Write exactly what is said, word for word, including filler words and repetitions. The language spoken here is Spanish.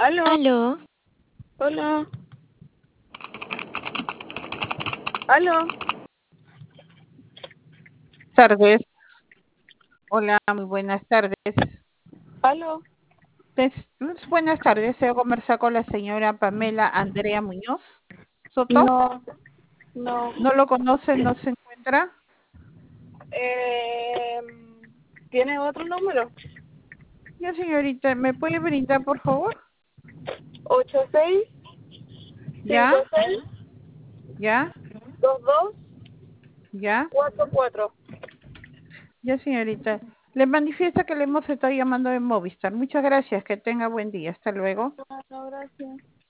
Aló, Aló, hola, aló, Tardes. Hola, muy buenas tardes. aló. Des- buenas tardes. Deseo conversar con la señora Pamela Andrea Muñoz Soto. No, no. ¿No lo conoce? ¿No se encuentra? Eh, ¿Tiene otro número? Ya, señorita, ¿me puede brindar, por favor? Ocho seis ¿Ya? cinco seis ¿Ya? dos dos ¿Ya? cuatro cuatro. Ya, señorita. Le manifiesta que le hemos estado llamando de Movistar. Muchas gracias. Que tenga buen día. Hasta luego. No, no, gracias.